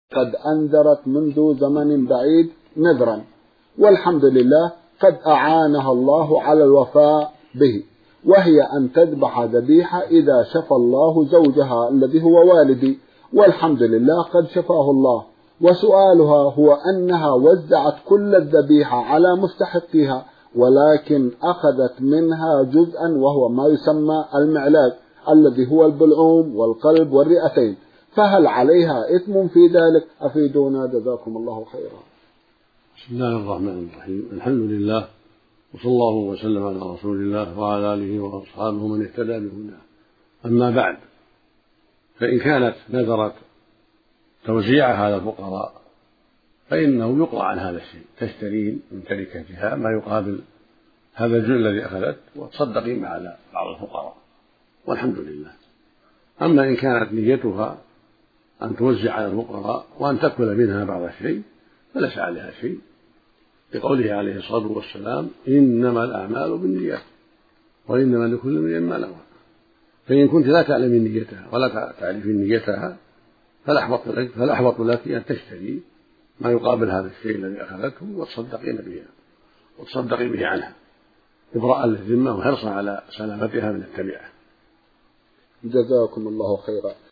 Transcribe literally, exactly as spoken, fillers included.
قد أنذرت منذ زمن بعيد نذرا، والحمد لله قد أعانها الله على الوفاء به، وهي أن تذبح ذبيحة إذا شفى الله زوجها الذي هو والدي، والحمد لله قد شفاه الله. وسؤالها هو أنها وزعت كل الذبيحة على مستحقيها، ولكن أخذت منها جزءا وهو ما يسمى المعلاج الذي هو البلعوم والقلب والرئتين، فهل عليها إثم في ذلك؟ أفيدونا جزاكم الله خيرا. بسم الله الرحمن الرحيم، الحمد لله وصلى الله وسلم على رسول الله وعلى آله وأصحابه من اهتدى بهداه. أما بعد، فإن كانت نذرت توزيعها على الفقراء فإنه يقرأ عن هذا الشيء، تشترين من تركتها ما يقابل هذا الجزء الذي أخذت وتصدقين على بعض الفقراء، والحمد لله. أما إن كانت نيتها أن توزع على الفقراء وأن تأكل منها بعض الشيء فليس عليها شيء، لقوله عليه الصلاة والسلام: إنما الأعمال بالنيات وإنما لكل امرئ ما نوى. فإن كنت لا تعلمين نيتها ولا تعرفين نيتها فالأحوط لك, فالأحوط لك أن تشتري ما يقابل هذا الشيء الذي أخذته وتصدقين به وتصدقي به عنها إبراء للذمة وحرصا على سلامتها من التبعة. جزاكم الله خيرا.